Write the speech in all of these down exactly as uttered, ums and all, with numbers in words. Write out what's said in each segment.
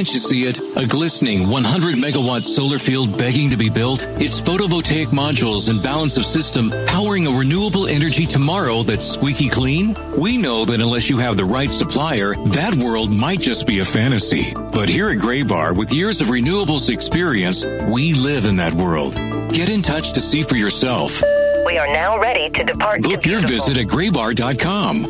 Can't you see it? A glistening one hundred megawatt solar field begging to be built? It's photovoltaic modules and balance of system powering a renewable energy tomorrow that's squeaky clean? We know that unless you have the right supplier, that world might just be a fantasy. But here at Graybar, with years of renewables experience, we live in that world. Get in touch to see for yourself. We are now ready to depart. Book your visit at graybar dot com.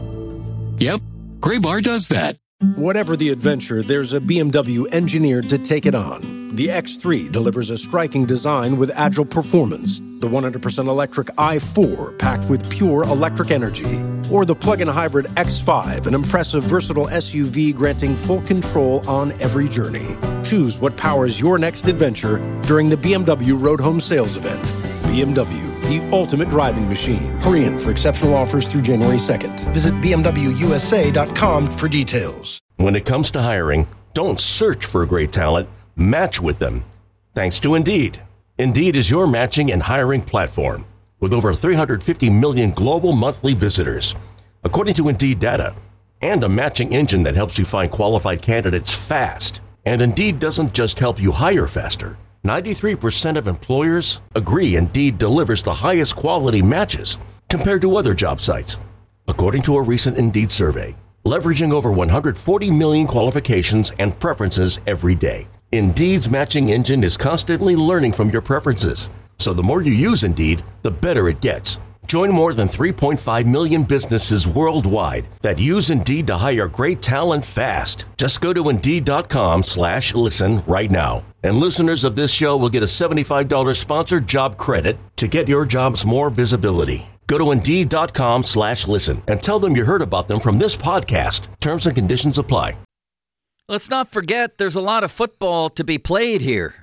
Yep, Graybar does that. Whatever the adventure, there's a B M W engineered to take it on. The X three delivers a striking design with agile performance. The one hundred percent electric i four, packed with pure electric energy. Or the plug-in hybrid X five, an impressive, versatile S U V granting full control on every journey. Choose what powers your next adventure during the B M W Road Home Sales Event. B M W, the ultimate driving machine. Hurry in for exceptional offers through January second. Visit b m w u s a dot com for details. When it comes to hiring, don't search for great talent, match with them. Thanks to Indeed. Indeed is your matching and hiring platform with over three hundred fifty million global monthly visitors, according to Indeed data, and a matching engine that helps you find qualified candidates fast. And Indeed doesn't just help you hire faster. ninety-three percent of employers agree Indeed delivers the highest quality matches compared to other job sites. According to a recent Indeed survey, leveraging over one hundred forty million qualifications and preferences every day, Indeed's matching engine is constantly learning from your preferences. So the more you use Indeed, the better it gets. Join more than three point five million businesses worldwide that use Indeed to hire great talent fast. Just go to Indeed.com slash listen right now. And listeners of this show will get a seventy-five dollars sponsored job credit to get your jobs more visibility. Go to Indeed.com slash listen and tell them you heard about them from this podcast. Terms and conditions apply. Let's not forget there's a lot of football to be played here.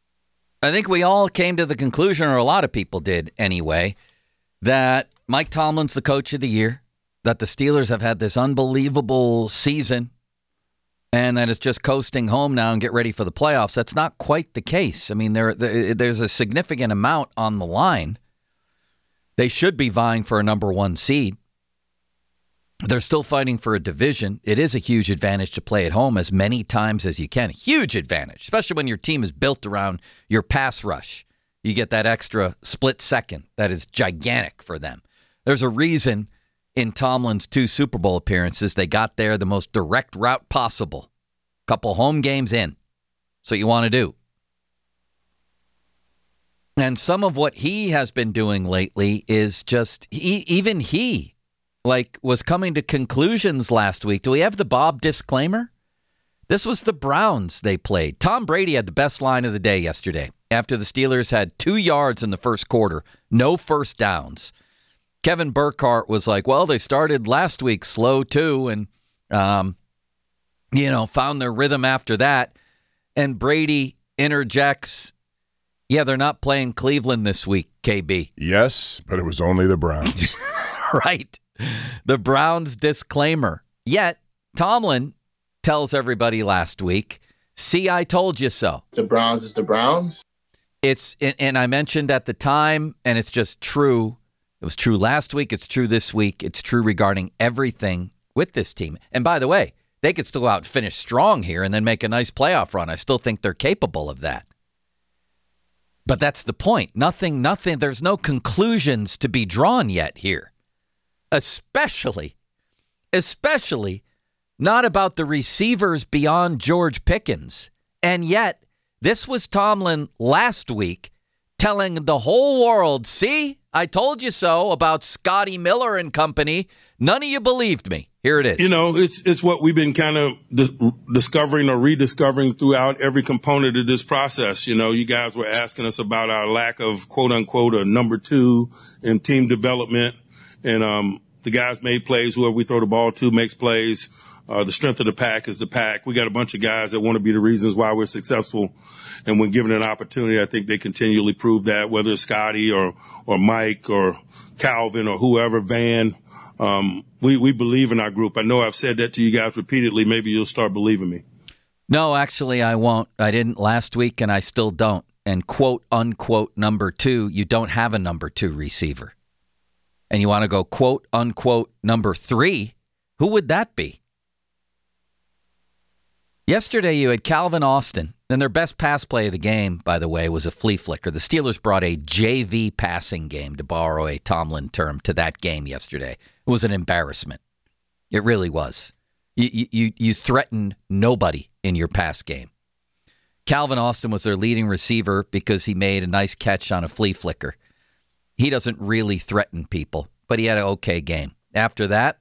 I think we all came to the conclusion, or a lot of people did anyway, that Mike Tomlin's the coach of the year, that the Steelers have had this unbelievable season, and that it's just coasting home now and get ready for the playoffs. That's not quite the case. I mean, there, there there's a significant amount on the line. They should be vying for a number one seed. They're still fighting for a division. It is a huge advantage to play at home as many times as you can. Huge advantage, especially when your team is built around your pass rush. You get that extra split second that is gigantic for them. There's a reason in Tomlin's two Super Bowl appearances, they got there the most direct route possible. Couple home games in. That's what you want to do. And some of what he has been doing lately is just, he, even he, like, was coming to conclusions last week. Do we have the Bob disclaimer? This was the Browns they played. Tom Brady had the best line of the day yesterday after the Steelers had two yards in the first quarter, no first downs. Kevin Burkhardt was like, well, they started last week slow too, and, um, you know, found their rhythm after that. And Brady interjects, yeah, they're not playing Cleveland this week, K B. Yes, but it was only the Browns. Right. The Browns disclaimer. Yet, Tomlin tells everybody last week, see, I told you so. The Browns is the Browns. It's, and I mentioned at the time, and it's just true. It was true last week. It's true this week. It's true regarding everything with this team. And by the way, they could still go out and finish strong here and then make a nice playoff run. I still think they're capable of that. But that's the point. Nothing, nothing. There's no conclusions to be drawn yet here. Especially, especially not about the receivers beyond George Pickens. And yet, this was Tomlin last week telling the whole world, see, I told you so about Scotty Miller and company. None of you believed me. Here it is. You know, it's it's what we've been kind of di- discovering or rediscovering throughout every component of this process. You know, you guys were asking us about our lack of, quote unquote, a number two in team development. And um, the guys made plays. Whoever we throw the ball to makes plays. Uh, the strength of the pack is the pack. We got a bunch of guys that want to be the reasons why we're successful. And when given an opportunity, I think they continually prove that, whether it's Scotty or, or Mike or Calvin or whoever, Van. Um, we, we believe in our group. I know I've said that to you guys repeatedly. Maybe you'll start believing me. No, actually, I won't. I didn't last week, and I still don't. And quote, unquote, number two, you don't have a number two receiver. And you want to go quote, unquote, number three, who would that be? Yesterday, you had Calvin Austin, and their best pass play of the game, by the way, was a flea flicker. The Steelers brought a J V passing game, to borrow a Tomlin term, to that game yesterday. It was an embarrassment. It really was. You, you, you threatened nobody in your pass game. Calvin Austin was their leading receiver because he made a nice catch on a flea flicker. He doesn't really threaten people, but he had an okay game. After that,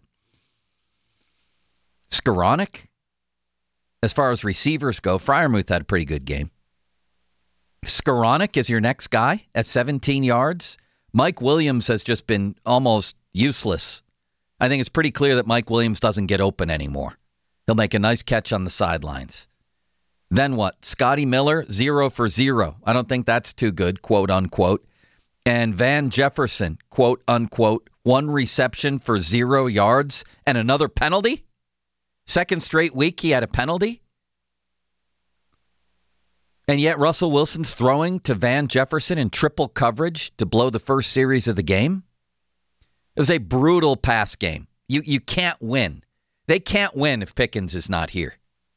Skoranek, as far as receivers go, Freiermuth had a pretty good game. Skoranek is your next guy at seventeen yards. Mike Williams has just been almost useless. I think it's pretty clear that Mike Williams doesn't get open anymore. He'll make a nice catch on the sidelines. Then what? Scotty Miller, zero for zero. I don't think that's too good, quote unquote. And Van Jefferson, quote unquote, one reception for zero yards and another penalty? Second straight week he had a penalty? And yet Russell Wilson's throwing to Van Jefferson in triple coverage to blow the first series of the game? It was a brutal pass game. You you can't win. They can't win if Pickens is not here.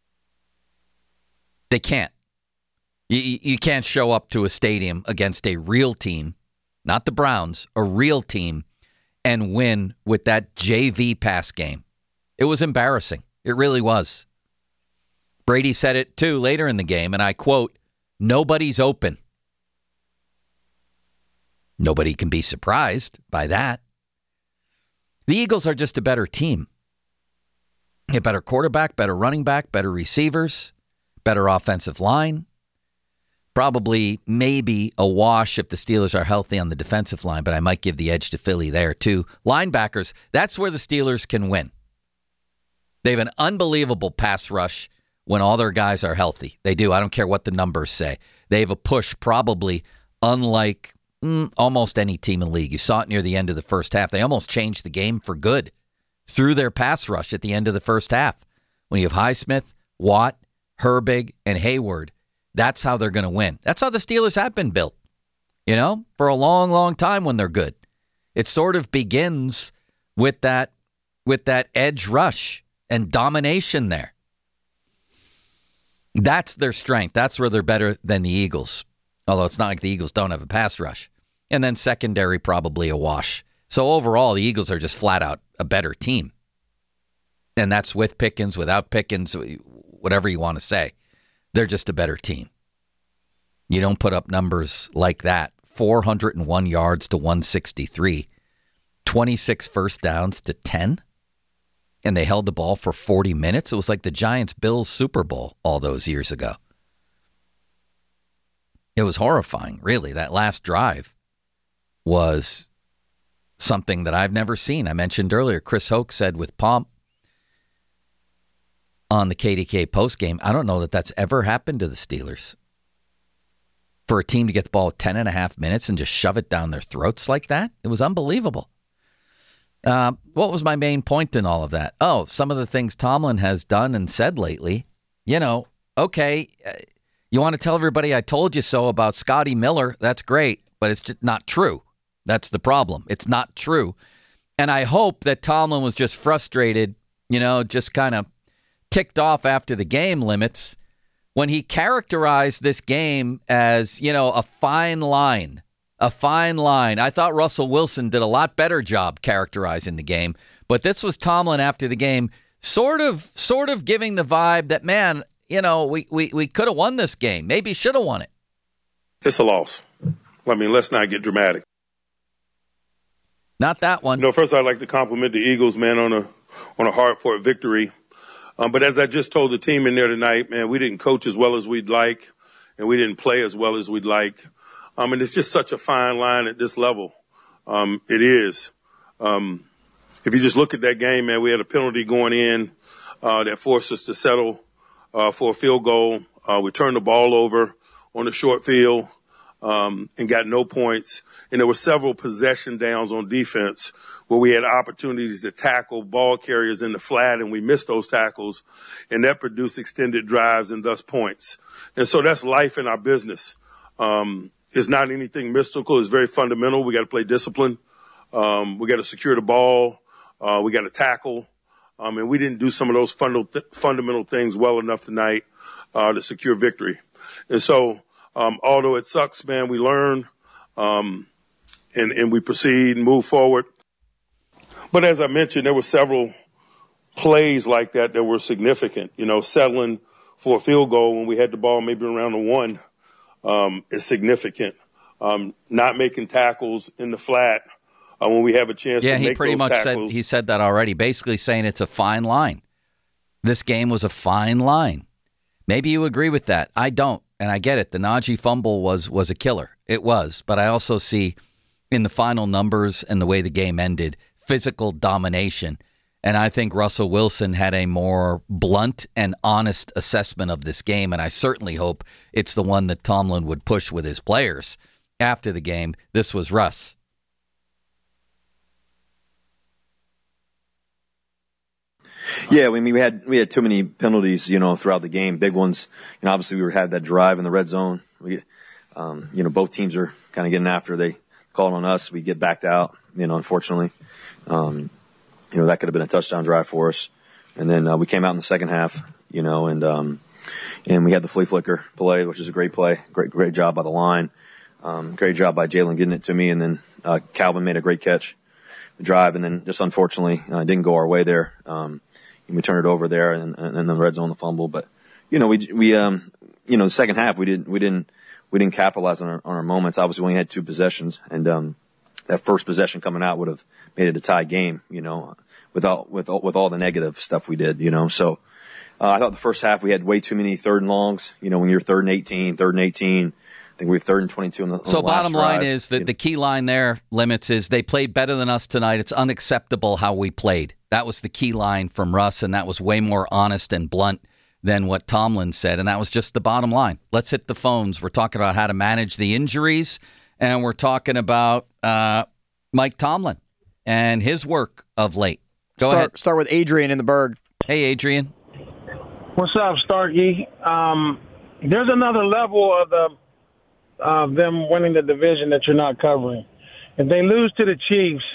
They can't. You, you can't show up to a stadium against a real team, not the Browns, a real team, and win with that J V pass game. It was embarrassing. It really was. Brady said it, too, later in the game, and I quote, "Nobody's open." Nobody can be surprised by that. The Eagles are just a better team. A better quarterback, better running back, better receivers, better offensive line. Probably, maybe a wash if the Steelers are healthy on the defensive line, but I might give the edge to Philly there, too. Linebackers, that's where the Steelers can win. They have an unbelievable pass rush when all their guys are healthy. They do. I don't care what the numbers say. They have a push probably unlike mm, almost any team in the league. You saw it near the end of the first half. They almost changed the game for good through their pass rush at the end of the first half. When you have Highsmith, Watt, Herbig, and Hayward, that's how they're going to win. That's how the Steelers have been built, you know, for a long, long time when they're good. It sort of begins with that, with that edge rush and domination there. That's their strength. That's where they're better than the Eagles. Although it's not like the Eagles don't have a pass rush. And then secondary, probably a wash. So overall, the Eagles are just flat out a better team. And that's with Pickens, without Pickens, whatever you want to say. They're just a better team. You don't put up numbers like that. four hundred one yards to one sixty-three. twenty-six first downs to ten. And they held the ball for forty minutes. It was like the Giants-Bills Super Bowl all those years ago. It was horrifying, really. That last drive was something that I've never seen. I mentioned earlier, Chris Hoke said with pomp on the K D K postgame, I don't know that that's ever happened to the Steelers. For a team to get the ball ten and a half minutes and just shove it down their throats like that, it was unbelievable. Uh, what was my main point in all of that? Oh, some of the things Tomlin has done and said lately. You know, okay, uh, you want to tell everybody I told you so about Scotty Miller. That's great, but it's just not true. That's the problem. It's not true. And I hope that Tomlin was just frustrated, you know, just kind of ticked off after the game limits when he characterized this game as, you know, a fine line. A fine line. I thought Russell Wilson did a lot better job characterizing the game, but this was Tomlin after the game, sort of sort of giving the vibe that, man, you know, we, we, we could have won this game. Maybe should have won it. It's a loss. I mean, let's not get dramatic. Not that one. You know, first I'd like to compliment the Eagles, man, on a on a hard-fought victory. Um, but as I just told the team in there tonight, man, we didn't coach as well as we'd like, and we didn't play as well as we'd like. Um, and it's just such a fine line at this level. Um, it is. Um, if you just look at that game, man, we had a penalty going in uh, that forced us to settle uh, for a field goal. Uh, we turned the ball over on the short field um, and got no points. And there were several possession downs on defense where we had opportunities to tackle ball carriers in the flat, and we missed those tackles. And that produced extended drives and thus points. And so that's life in our business. Um, It's not anything mystical. It's very fundamental. We got to play discipline. Um, we got to secure the ball. Uh, we got to tackle. Um, and we didn't do some of those fundamental, th- fundamental things well enough tonight uh, to secure victory. And so, um, although it sucks, man, we learn um, and, and we proceed and move forward. But as I mentioned, there were several plays like that that were significant. You know, settling for a field goal when we had the ball maybe around the one um, is significant. Um, not making tackles in the flat uh, when we have a chance yeah, to make he pretty those much tackles. said he said that already, basically saying it's a fine line. This game was a fine line. Maybe you agree with that. I don't, and I get it. The Najee fumble was was a killer. It was, but I also see in the final numbers and the way the game ended, physical domination. And I think Russell Wilson had a more blunt and honest assessment of this game, and I certainly hope it's the one that Tomlin would push with his players after the game. This was Russ. Yeah, I mean, we had we had too many penalties, you know, throughout the game, big ones. You know, obviously we had that drive in the red zone. We, um, you know, both teams are kind of getting after. They called on us. We get backed out, you know, unfortunately. Um, you know, that could have been a touchdown drive for us. And then uh, we came out in the second half, you know, and um, and we had the flea flicker play, which is a great play. Great, great job by the line. Um, great job by Jalen getting it to me. And then uh, Calvin made a great catch, the drive. And then just unfortunately, uh, didn't go our way there. Um, and we turned it over there, and, and then the red zone, the fumble. But you know, we we um, you know, the second half we didn't we didn't we didn't capitalize on our, on our moments. Obviously, we only had two possessions, and um, that first possession coming out would have made it a tie game. You know, without with with all the negative stuff we did. You know, so uh, I thought the first half we had way too many third and longs. You know, when you're third and eighteen, third and eighteen. I think we were third and twenty-two on the, on so the last bottom line drive. is that the key line there, Limits, is they played better than us tonight. It's unacceptable how we played. That was the key line from Russ, and that was way more honest and blunt than what Tomlin said, and that was just the bottom line. Let's hit the phones. We're talking about how to manage the injuries, and we're talking about uh, Mike Tomlin and his work of late. Go start, ahead. Start with Adrian in the Berg. Hey, Adrian. What's up, Starkey? Um, there's another level of the of them winning the division that you're not covering. If they lose to the Chiefs,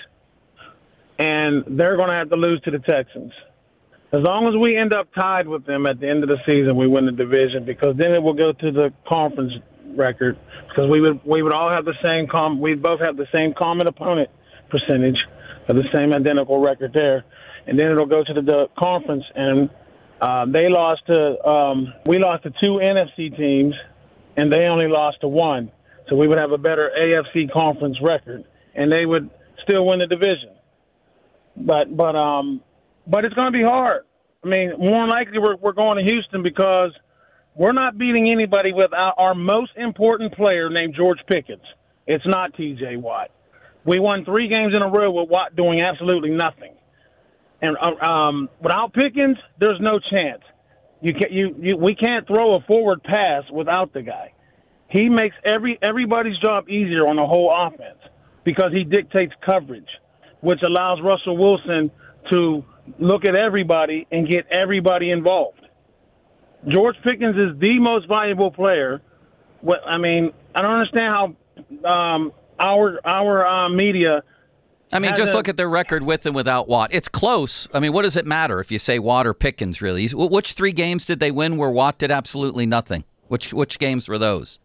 and they're going to have to lose to the Texans, as long as we end up tied with them at the end of the season, we win the division, because then it will go to the conference record, because we would we would all have the same com we both have the same common opponent percentage of the same identical record there, and then it'll go to the, the conference, and uh, they lost to um, we lost to two N F C teams, and they only lost to one. So we would have a better A F C conference record, and they would still win the division. But but um but it's going to be hard. I mean, more than likely we're we're going to Houston, because we're not beating anybody without our most important player named George Pickens. It's not T J Watt. We won three games in a row with Watt doing absolutely nothing, and um without Pickens, there's no chance. You can you, you we can't throw a forward pass without the guy. He makes every everybody's job easier on the whole offense, because he dictates coverage, which allows Russell Wilson to look at everybody and get everybody involved. George Pickens is the most valuable player. What I mean, I don't understand how um, our our uh, media. I mean, just look at their record with and without Watt. It's close. I mean, what does it matter if you say Watt or Pickens, really? Which three games did they win where Watt did absolutely nothing? Which which games were those?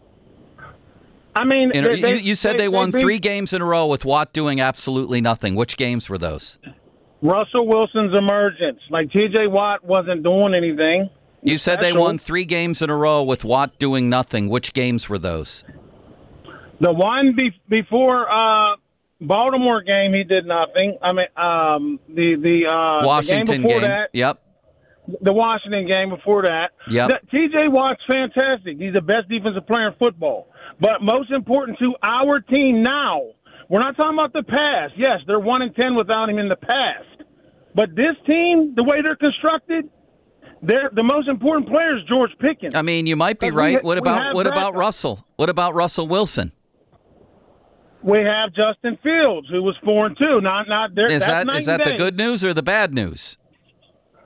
I mean, you, they, you, you said they, they won they, three games in a row with Watt doing absolutely nothing. Which games were those? Russell Wilson's emergence. Like, T J Watt wasn't doing anything. You said they won three games in a row with Watt doing nothing. Which games were those? The one be, before uh, Baltimore game, he did nothing. I mean, um, the the, uh, Washington the game before game. that. Yep. The Washington game before that. Yep. T J Watt's fantastic. He's the best defensive player in football. But most important to our team now, we're not talking about the past. Yes, they're one and ten without him in the past. But this team, the way they're constructed, they're the most important player is George Pickens. I mean, you might be right. We, what about what backup. about Russell? What about Russell Wilson? We have Justin Fields, who was four and two. Not not there. Is that's that is that day. the good news or the bad news?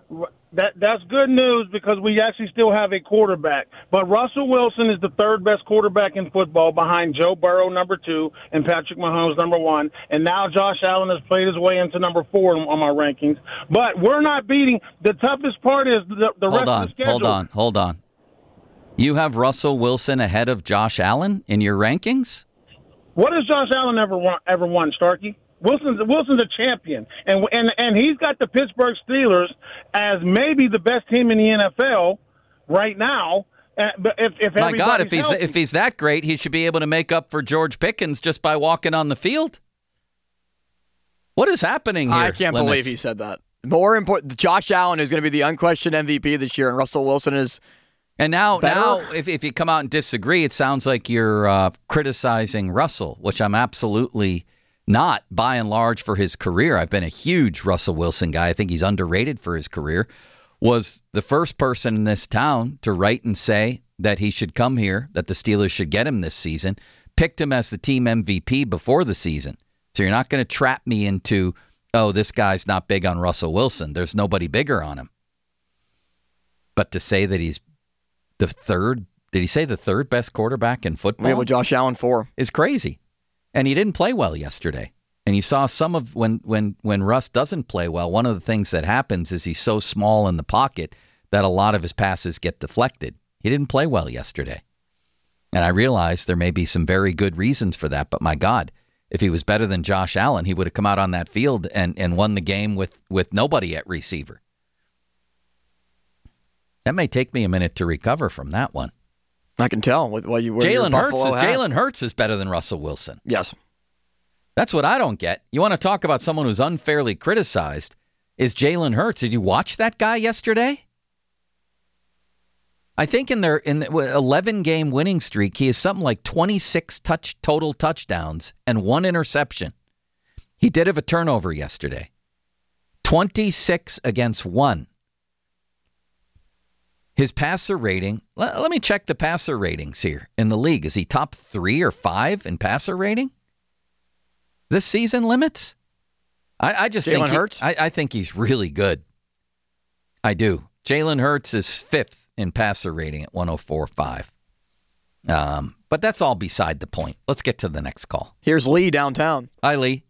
That that's good news because we actually still have a quarterback. But Russell Wilson is the third best quarterback in football behind Joe Burrow, number two, and Patrick Mahomes, number one. And now Josh Allen has played his way into number four on my rankings. But we're not beating. The toughest part is the, the rest on, of the schedule. Hold on, hold on. You have Russell Wilson ahead of Josh Allen in your rankings? What has Josh Allen ever won, ever won, Starkey? Wilson's Wilson's a champion, and and and he's got the Pittsburgh Steelers as maybe the best team in the N F L right now. Uh, but if, if my God, if he's healthy, if he's that great, he should be able to make up for George Pickens just by walking on the field. What is happening here? I can't Limits? believe he said that. More important, Josh Allen is going to be the unquestioned M V P this year, and Russell Wilson is. And now, better. now, if if you come out and disagree, it sounds like you're uh, criticizing Russell, which I'm absolutely not, by and large, for his career. I've been a huge Russell Wilson guy. I think he's underrated for his career. Was the first person in this town to write and say that he should come here, that the Steelers should get him this season. Picked him as the team M V P before the season. So you're not going to trap me into, oh, this guy's not big on Russell Wilson. There's nobody bigger on him. But to say that he's the third, did he say the third best quarterback in football? Yeah, with Josh Allen four. Is crazy. And he didn't play well yesterday. And you saw some of when when when Russ doesn't play well, one of the things that happens is he's so small in the pocket that a lot of his passes get deflected. He didn't play well yesterday. And I realize there may be some very good reasons for that, but my God, if he was better than Josh Allen, he would have come out on that field and, and won the game with, with nobody at receiver. That may take me a minute to recover from that one. I can tell with what you were. Jalen Hurts is Jalen Hurts is better than Russell Wilson. Yes. That's what I don't get. You want to talk about someone who's unfairly criticized is Jalen Hurts. Did you watch that guy yesterday? I think in their in the eleven game winning streak, he has something like twenty-six touch total touchdowns and one interception. He did have a turnover yesterday. twenty-six against one. His passer rating, let, let me check the passer ratings here in the league. Is he top three or five in passer rating this season, Limits? I, I just Jalen think he, Hurts? I, I think he's really good. I do. Jalen Hurts is fifth in passer rating at one oh four point five. Um, but that's all beside the point. Let's get to the next call. Here's Lee downtown. Hi, Lee.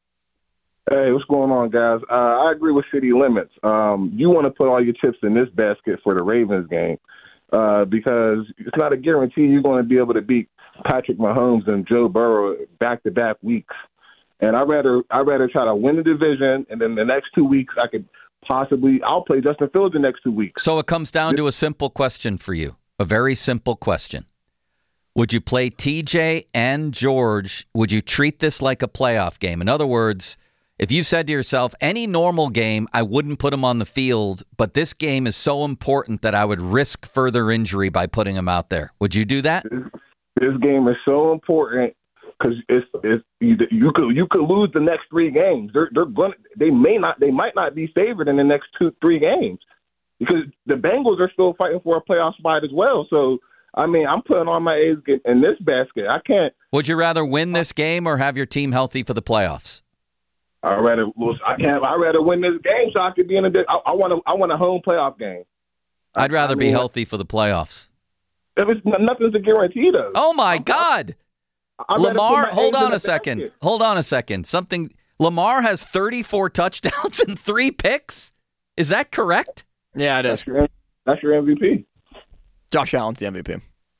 Hey, what's going on, guys? Uh, I agree with City Limits. Um, you want to put all your chips in this basket for the Ravens game uh, because it's not a guarantee you're going to be able to beat Patrick Mahomes and Joe Burrow back-to-back weeks. And I'd rather I'd rather try to win the division, and then the next two weeks I could possibly – I'll play Justin Fields the next two weeks. So it comes down to a simple question for you, a very simple question. Would you play T J and George? Would you treat this like a playoff game? In other words – if you said to yourself, any normal game, I wouldn't put him on the field, but this game is so important that I would risk further injury by putting him out there. Would you do that? This, this game is so important because it's, it's you, you could you could lose the next three games. They're they're going they may not they might not be favored in the next two three games because the Bengals are still fighting for a playoff spot as well. So I mean, I'm putting all my eggs in this basket. I can't. Would you rather win this game or have your team healthy for the playoffs? I rather I can't. I rather win this game so I could be in a. I, I want a. I want a home playoff game. I'd rather I be mean, healthy for the playoffs. If it's nothing's a guarantee, though. Oh my I'm, God, I, Lamar! Hold on a second. Basket. Hold on a second. Something. Lamar has thirty-four touchdowns and three picks. Is that correct? Yeah, it is. That's your, that's your M V P. Josh Allen's the M V P.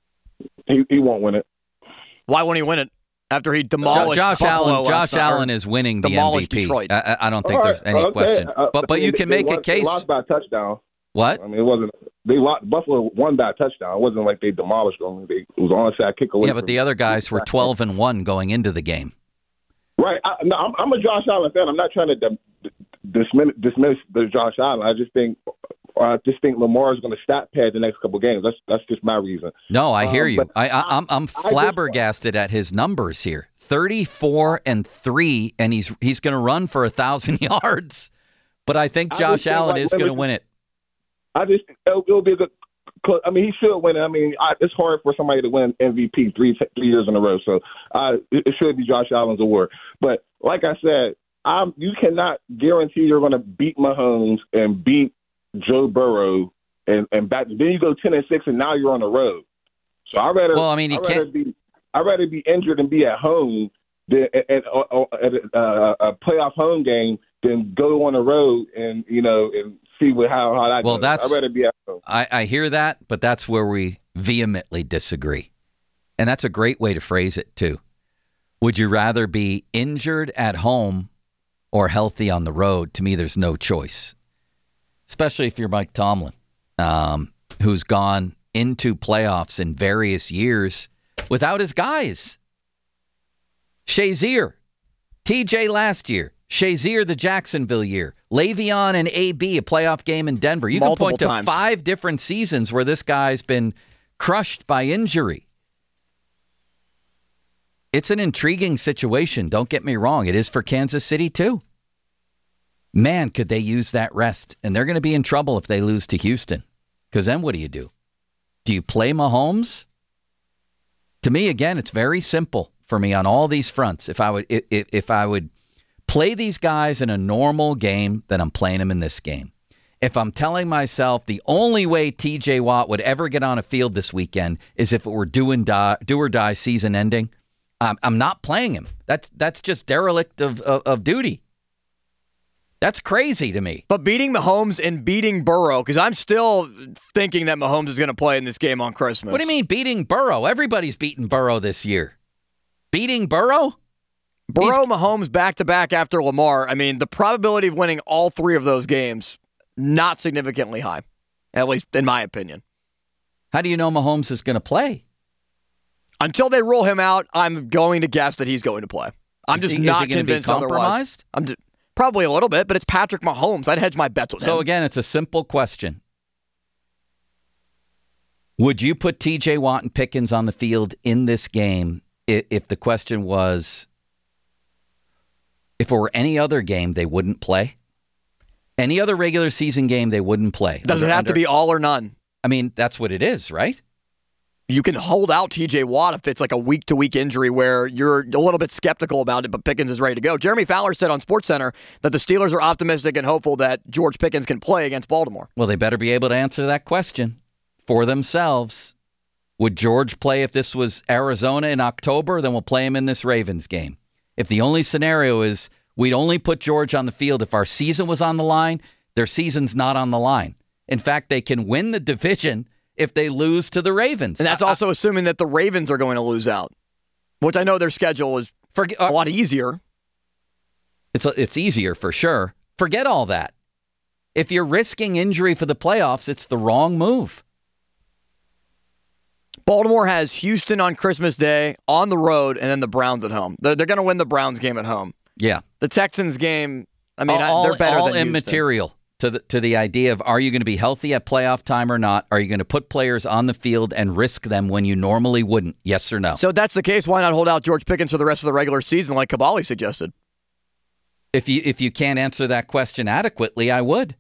He he won't win it. Why won't he win it? After he demolished Josh Buffalo Allen, Josh last Allen is winning the M V P. I, I don't think right, there's any okay. question. Uh, but but I mean, you can they, make they a lost, case. They lost by a touchdown. What? I mean, it wasn't. They lost. Buffalo won by a touchdown. It wasn't like they demolished them. They, it was onside kick away. Yeah, but the other guys were twelve and one going into the game. Right. I, no, I'm, I'm a Josh Allen fan. I'm not trying to d- dismiss dismiss the Josh Allen. I just think. I just think Lamar is going to stat pad the next couple of games. That's that's just my reason. No, I hear um, you. I, I, I'm I'm flabbergasted at his numbers here. thirty-four and three, and he's he's going to run for a thousand yards. But I think Josh I Allen think, like, is going to win it. I just it'll, it'll be a good. I mean, he should win it. I mean, I, it's hard for somebody to win M V P three three years in a row. So uh, it, it should be Josh Allen's award. But like I said, I'm, you cannot guarantee you're going to beat Mahomes and beat Joe Burrow, and, and back. Then you go ten and six, and now you're on the road. So I rather. Well, I mean, you I'd can't. rather be. I'd rather be injured and be at home than at, at, at a, a playoff home game than go on the road and you know and see what how how that well, goes. That's, I'd rather be at home. I, I hear that, but that's where we vehemently disagree, and that's a great way to phrase it too. Would you rather be injured at home or healthy on the road? To me, there's no choice, especially if you're Mike Tomlin, um, who's gone into playoffs in various years without his guys. Shazier, T J last year, Shazier the Jacksonville year, Le'Veon and A B, a playoff game in Denver. You Multiple can point to times. five different seasons where this guy's been crushed by injury. It's an intriguing situation. Don't get me wrong. It is for Kansas City, too. Man, could they use that rest. And they're going to be in trouble if they lose to Houston. Because then what do you do? Do you play Mahomes? To me, again, it's very simple for me on all these fronts. If I would, if, if I would play these guys in a normal game, then I'm playing them in this game. If I'm telling myself the only way T J Watt would ever get on a field this weekend is if it were do and die, do or die season ending, I'm, I'm not playing him. That's that's just derelict of, of, of duty. That's crazy to me. But beating Mahomes and beating Burrow, because I'm still thinking that Mahomes is going to play in this game on Christmas. What do you mean beating Burrow? Everybody's beaten Burrow this year. Beating Burrow? Burrow, He's... Mahomes back-to-back after Lamar. I mean, the probability of winning all three of those games, not significantly high, at least in my opinion. How do you know Mahomes is going to play? Until they roll him out, I'm going to guess that he's going to play. I'm is just he, not is he convinced be otherwise. Compromised? I'm just, probably a little bit, but it's Patrick Mahomes. I'd hedge my bets with so him. So again, it's a simple question. Would you put T J Watt and Pickens on the field in this game if, if the question was, if it were any other game, they wouldn't play? Any other regular season game, they wouldn't play? Does it have under, to be all or none? I mean, that's what it is, right? You can hold out T J Watt if it's like a week-to-week injury where you're a little bit skeptical about it, but Pickens is ready to go. Jeremy Fowler said on SportsCenter that the Steelers are optimistic and hopeful that George Pickens can play against Baltimore. Well, they better be able to answer that question for themselves. Would George play if this was Arizona in October? Then we'll play him in this Ravens game. If the only scenario is we'd only put George on the field if our season was on the line, their season's not on the line. In fact, they can win the division if they lose to the Ravens. And that's also I, assuming that the Ravens are going to lose out, which I know their schedule is forget, uh, a lot easier. It's a, it's easier for sure. Forget all that. If you're risking injury for the playoffs, it's the wrong move. Baltimore has Houston on Christmas Day on the road and then the Browns at home. They're, they're going to win the Browns game at home. Yeah. The Texans game, I mean, all, they're better all than Houston. Immaterial. To the, to the idea of, are you going to be healthy at playoff time or not? Are you going to put players on the field and risk them when you normally wouldn't? Yes or no? So if that's the case, why not hold out George Pickens for the rest of the regular season like Kabali suggested? If you if you can't answer that question adequately, I would.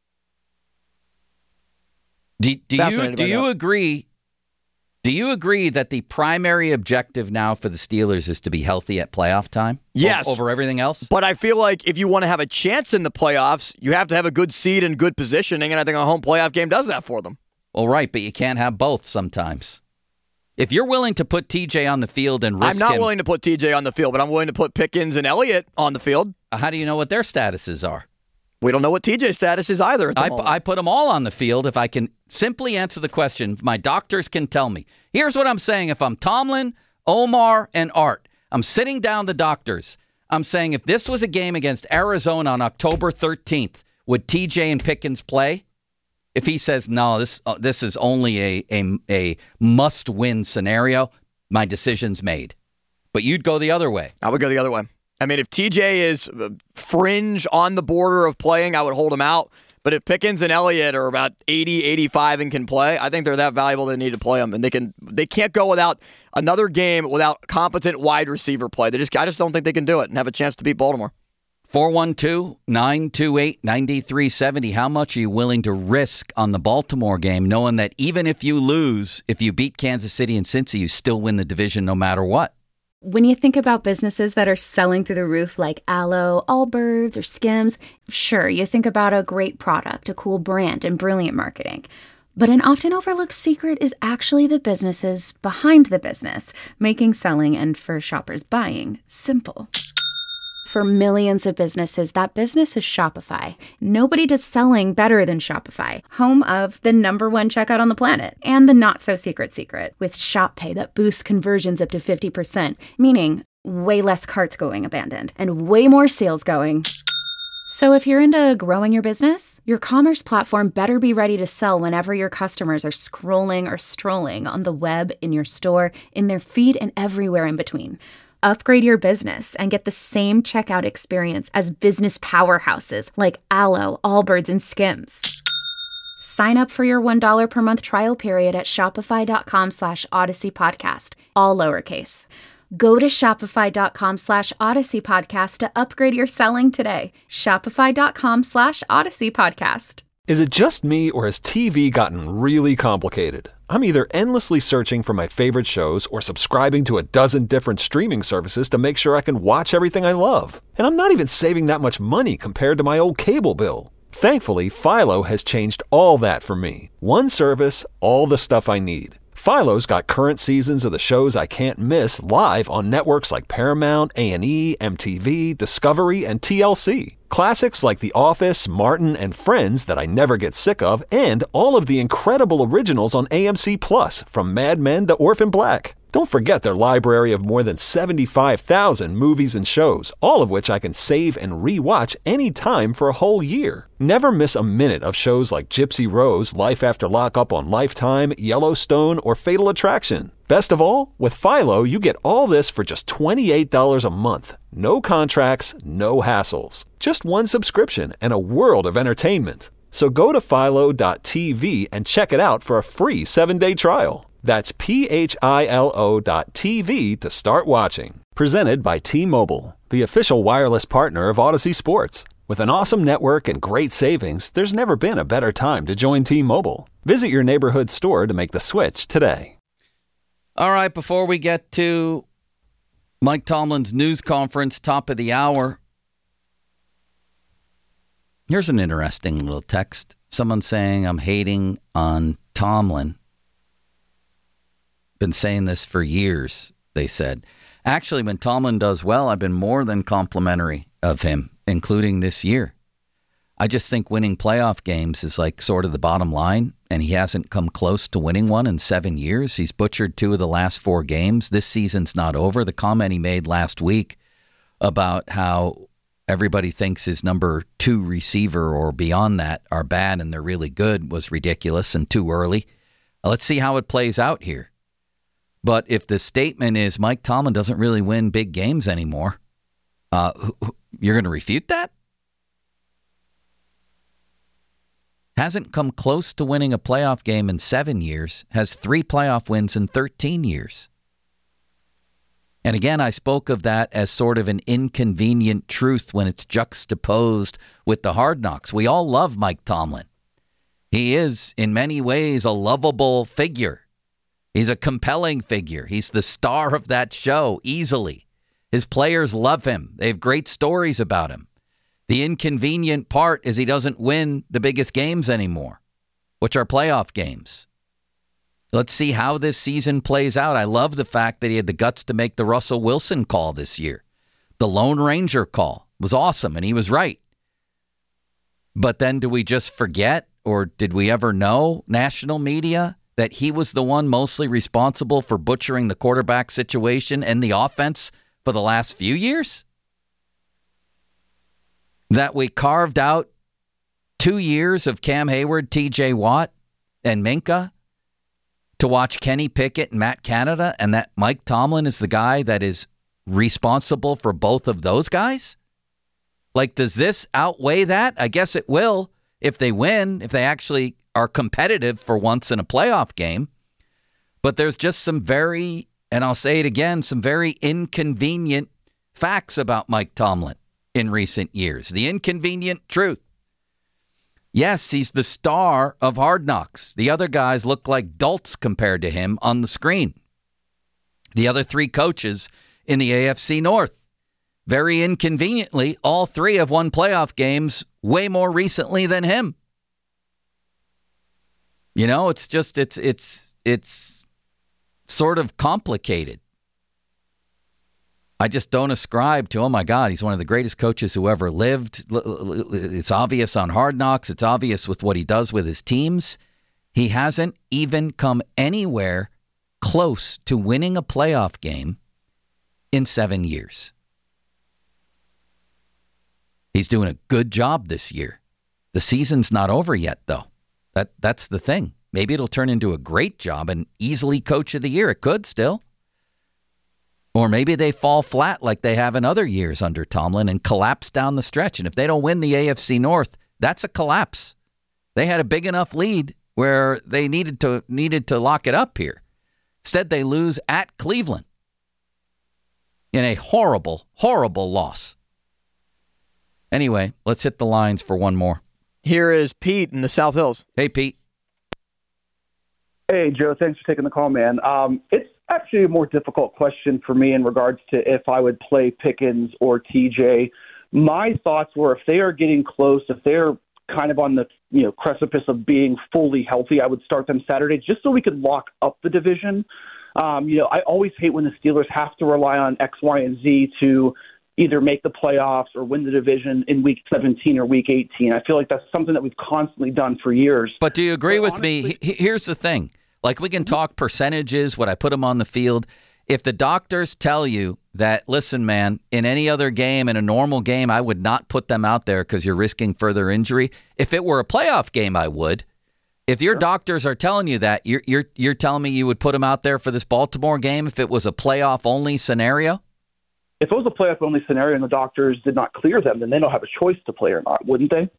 Do, do you do you that. agree? Do you agree that the primary objective now for the Steelers is to be healthy at playoff time? Yes. Over, over everything else? But I feel like if you want to have a chance in the playoffs, you have to have a good seed and good positioning, and I think a home playoff game does that for them. Well, right, but you can't have both sometimes. If you're willing to put T J on the field and risk I'm not him, willing to put T J on the field, but I'm willing to put Pickens and Elliott on the field. How do you know what their statuses are? We don't know what T J's status is either at the I, moment. I put them all on the field if I can simply answer the question. My doctors can tell me. Here's what I'm saying. If I'm Tomlin, Omar, and Art, I'm sitting down the doctors. I'm saying if this was a game against Arizona on October thirteenth, would T J and Pickens play? If he says, no, this uh, this is only a, a, a must-win scenario, my decision's made. But you'd go the other way. I would go the other way. I mean, if T J is fringe on the border of playing, I would hold him out. But if Pickens and Elliott are about eighty, eighty-five and can play, I think they're that valuable they need to play them. And they can they can't go without another game without competent wide receiver play. They just I just don't think they can do it and have a chance to beat Baltimore. four one two, nine two eight, nine three seven zero. How much are you willing to risk on the Baltimore game, knowing that even if you lose, if you beat Kansas City and Cincy, you still win the division no matter what? When you think about businesses that are selling through the roof like Aloe, Allbirds, or Skims, sure, you think about a great product, a cool brand, and brilliant marketing. But an often overlooked secret is actually the businesses behind the business, making selling and, for shoppers, buying simple. For millions of businesses, that business is Shopify. Nobody does selling better than Shopify, home of the number one checkout on the planet and the not-so-secret secret with Shop Pay that boosts conversions up to fifty percent, meaning way less carts going abandoned and way more sales going. So if you're into growing your business, your commerce platform better be ready to sell whenever your customers are scrolling or strolling on the web, in your store, in their feed, and everywhere in between. Upgrade your business and get the same checkout experience as business powerhouses like Aloe, Allbirds, and Skims. Sign up for your one dollar per month trial period at shopify.com slash Odyssey Podcast, all lowercase. Go to shopify.com slash Odyssey Podcast to upgrade your selling today. Shopify.com slash Odyssey Podcast. Is it just me, or has T V gotten really complicated? I'm either endlessly searching for my favorite shows or subscribing to a dozen different streaming services to make sure I can watch everything I love. And I'm not even saving that much money compared to my old cable bill. Thankfully, Philo has changed all that for me. One service, all the stuff I need. Philo's got current seasons of the shows I can't miss live on networks like Paramount, A and E, M T V, Discovery, and T L C. Classics like The Office, Martin, and Friends that I never get sick of, and all of the incredible originals on A M C Plus, from Mad Men to Orphan Black. Don't forget their library of more than seventy-five thousand movies and shows, all of which I can save and re-watch anytime for a whole year. Never miss a minute of shows like Gypsy Rose, Life After Lockup on Lifetime, Yellowstone, or Fatal Attraction. Best of all, with Philo, you get all this for just twenty-eight dollars a month. No contracts, no hassles. Just one subscription and a world of entertainment. So go to philo dot t v and check it out for a free seven-day trial. That's P H I L O dot T V to start watching. Presented by T-Mobile, the official wireless partner of Odyssey Sports. With an awesome network and great savings, there's never been a better time to join T-Mobile. Visit your neighborhood store to make the switch today. All right, before we get to Mike Tomlin's news conference, top of the hour, here's an interesting little text. Someone saying, I'm hating on Tomlin. Been saying this for years, they said. Actually, when Tomlin does well, I've been more than complimentary of him, including this year. I just think winning playoff games is like sort of the bottom line, and he hasn't come close to winning one in seven years. He's butchered two of the last four games. This season's not over. The comment he made last week about how everybody thinks his number two receiver or beyond that are bad and they're really good was ridiculous and too early. Let's see how it plays out here. But if the statement is Mike Tomlin doesn't really win big games anymore, uh, you're going to refute that? Hasn't come close to winning a playoff game in seven years, has three playoff wins in thirteen years. And again, I spoke of that as sort of an inconvenient truth when it's juxtaposed with the Hard Knocks. We all love Mike Tomlin. He is, in many ways, a lovable figure. He's a compelling figure. He's the star of that show, easily. His players love him. They have great stories about him. The inconvenient part is he doesn't win the biggest games anymore, which are playoff games. Let's see how this season plays out. I love the fact that he had the guts to make the Russell Wilson call this year. The Lone Ranger call was awesome, and he was right. But then do we just forget, or did we ever know, national media, that he was the one mostly responsible for butchering the quarterback situation and the offense for the last few years? That we carved out two years of Cam Hayward, T J Watt, and Minka to watch Kenny Pickett and Matt Canada, and that Mike Tomlin is the guy that is responsible for both of those guys? Like, does this outweigh that? I guess it will if they win, if they actually are competitive for once in a playoff game. But there's just some very, and I'll say it again, some very inconvenient facts about Mike Tomlin in recent years. The inconvenient truth. Yes, he's the star of Hard Knocks. The other guys look like dolts compared to him on the screen. The other three coaches in the A F C North. Very inconveniently, all three have won playoff games way more recently than him. You know, it's just, it's, it's, it's sort of complicated. I just don't ascribe to, oh my God, he's one of the greatest coaches who ever lived. It's obvious on Hard Knocks. It's obvious with what he does with his teams. He hasn't even come anywhere close to winning a playoff game in seven years. He's doing a good job this year. The season's not over yet, though. That That's the thing. Maybe it'll turn into a great job and easily coach of the year. It could still. Or maybe they fall flat like they have in other years under Tomlin and collapse down the stretch. And if they don't win the A F C North, that's a collapse. They had a big enough lead where they needed to needed to lock it up here. Instead, they lose at Cleveland in a horrible, horrible loss. Anyway, let's hit the lines for one more. Here is Pete in the South Hills. Hey, Pete. Hey, Joe. Thanks for taking the call, man. Um, it's actually a more difficult question for me in regards to if I would play Pickens or T J. My thoughts were if they are getting close, if they're kind of on the you know precipice of being fully healthy, I would start them Saturday just so we could lock up the division. Um, you know, I always hate when the Steelers have to rely on X, Y, and Z to either make the playoffs or win the division in week seventeen or week eighteen. I feel like that's something that we've constantly done for years. But do you agree but with honestly, me? Here's the thing. Like, we can talk percentages, would I put them on the field? If the doctors tell you that, listen, man, in any other game, in a normal game, I would not put them out there because you're risking further injury. If it were a playoff game, I would. If your doctors are telling you that, you're you're you're telling me you would put them out there for this Baltimore game if it was a playoff-only scenario? If it was a playoff-only scenario and the doctors did not clear them, then they don't have a choice to play or not, wouldn't they?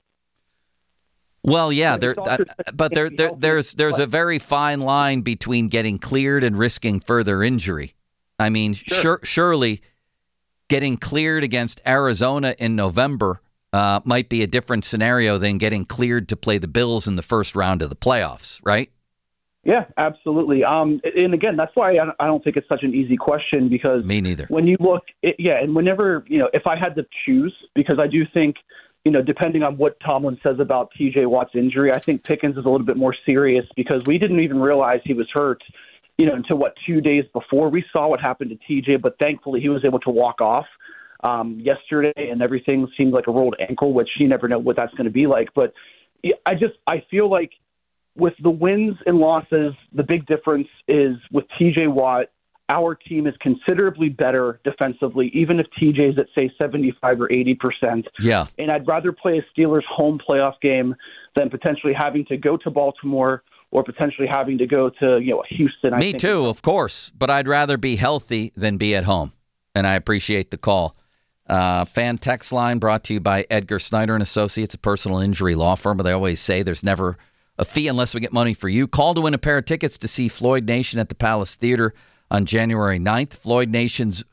Well, yeah, there, uh, but there, there, there's there's a very fine line between getting cleared and risking further injury. I mean, sure. Sure, surely getting cleared against Arizona in November uh, might be a different scenario than getting cleared to play the Bills in the first round of the playoffs, right? Yeah, absolutely. Um, and again, that's why I don't think it's such an easy question because me neither. When you look, it, yeah, and whenever you know, if I had to choose, because I do think. You know, depending on what Tomlin says about T J Watt's injury, I think Pickens is a little bit more serious because we didn't even realize he was hurt, you know, until, what, two days before. We saw what happened to T J, but thankfully he was able to walk off um, yesterday, and everything seemed like a rolled ankle, which you never know what that's going to be like. But I just I feel like with the wins and losses, the big difference is with T J Watt, our team is considerably better defensively, even if T J's at, say, seventy-five or eighty percent. Yeah. And I'd rather play a Steelers home playoff game than potentially having to go to Baltimore or potentially having to go to, you know, Houston. I Me think. too, of course. But I'd rather be healthy than be at home. And I appreciate the call. Uh, fan text line brought to you by Edgar Snyder and Associates, a personal injury law firm. But they always say there's never a fee unless we get money for you. Call to win a pair of tickets to see Floyd Nation at the Palace Theater on January ninth. Floyd Nation's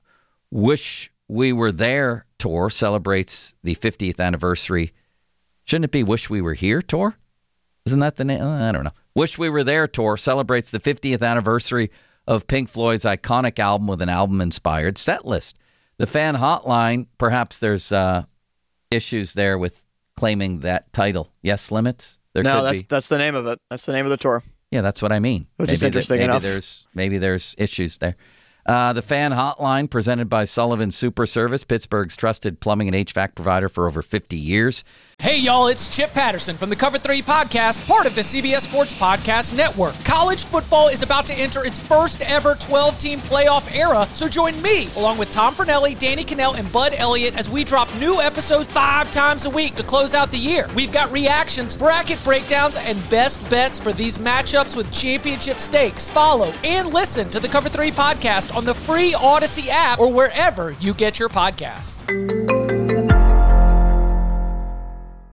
Wish We Were There tour celebrates the fiftieth anniversary. Shouldn't it be Wish We Were Here tour? Isn't that the name? I don't know. Wish We Were There tour celebrates the fiftieth anniversary of Pink Floyd's iconic album with an album-inspired set list. The fan hotline, perhaps there's uh, issues there with claiming that title. Yes, Limits? There no, could that's be. that's the name of it. That's the name of the tour. Yeah, that's what I mean. Which maybe is interesting th- maybe enough. There's, maybe there's issues there. Uh, the Fan Hotline, presented by Sullivan Super Service, Pittsburgh's trusted plumbing and H V A C provider for over fifty years. Hey, y'all, it's Chip Patterson from the Cover three Podcast, part of the C B S Sports Podcast Network. College football is about to enter its first ever twelve-team playoff era, so join me, along with Tom Fornelli, Danny Cannell, and Bud Elliott, as we drop new episodes five times a week to close out the year. We've got reactions, bracket breakdowns, and best bets for these matchups with championship stakes. Follow and listen to the Cover three Podcast on the free Odyssey app or wherever you get your podcasts.